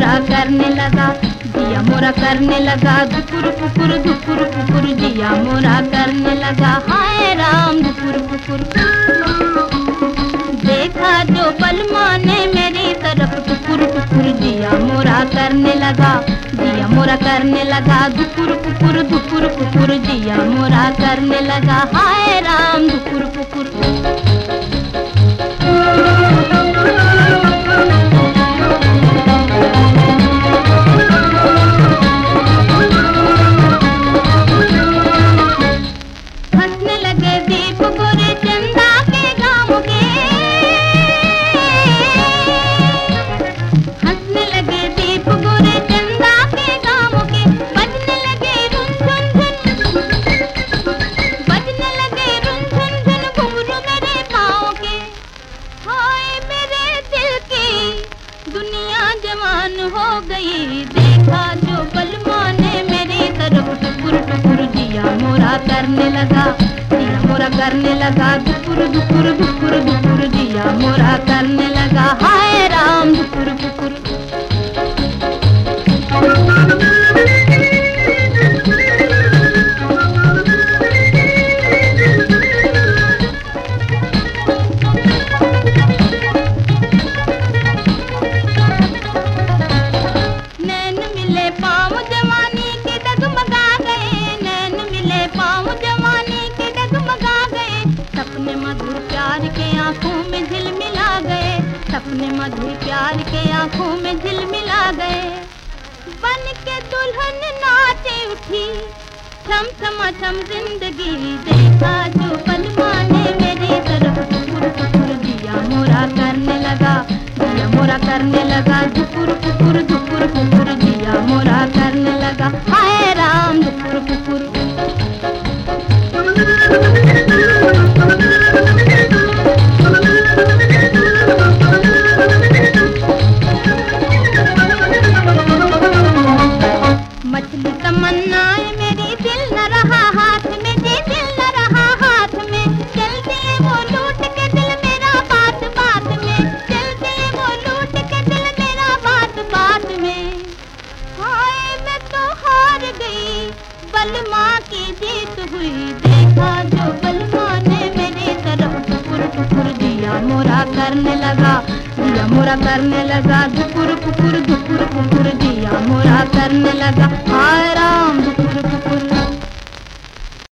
मोरा करने लगा, जिया मोरा करने लगा, धुकुर पुकुर धुकुर पुकुर, जिया मोरा करने लगा, हाय राम धुकुर पुकुर। देखा जो बलमा ने मेरी तरफ टुकुर टुकुर, जिया मोरा करने लगा, जिया मोरा करने लगा, धुकुर पुकुर धुकुर पुकुर, जिया मोरा करने लगा, हाय राम धुकुर पुकुर। हंसने लगे दीप गोरे चंदा के गाँव के, हंसने लगे दीप गोरे चंदा के गाँव के, बजने लगे रुन झुन झुन, बजने लगे रुन झुन झुन घुंघरू मेरे पाँव के। हाय मेरे दिल की दुनिया जवान हो गई, देखा जो बलमा ने मेरी तरफ टुकुर टुकुर, जिया मोरा करने लगा, जिया मोरा करने लगा, धुकुर धुकुर धुकुर धुकुर, जिया मोरा करने लगा, हाय राम धुकुर पुकुर। नैन मिले पाँव जवानी के डगमगा गए, नैन मिले पाँव जवानी के डगमगा गए, सपने मधुर प्यार के आंखों में झिलमिला गए, सपने मधुर प्यार के आंखों में झिलमिला गए। बन के दुल्हन नाचे उठी छम छमा छम जिंदगी, देखा जो बलमा ने मेरी तरफ टुकुर टुकुर, जिया मोरा करने लगा, जिया मोरा करने लगा, धुकुर पुकुर धुकुर पुकुर, जिया मोरा करने लगा, हाय राम धुकुर पुकुर। मछली तमन्नाए मेरी दिल न रहा हाथ में, जी दिल न रहा हाथ में, चल दिए वो लूट के दिल मेरा बात बात में, चल दिए वो लूट के दिल मेरा बात बात में। हाय मैं तो हार गई, बलमा की जीत हुई, देखा जो बलमा ने मेरी तरफ टुकुर टुकुर, जिया मोरा करने लगा, जिया मोरा करने लगा, धुकुर पुकुर धुकुर पुकुर, जिया मोरा करने लगा।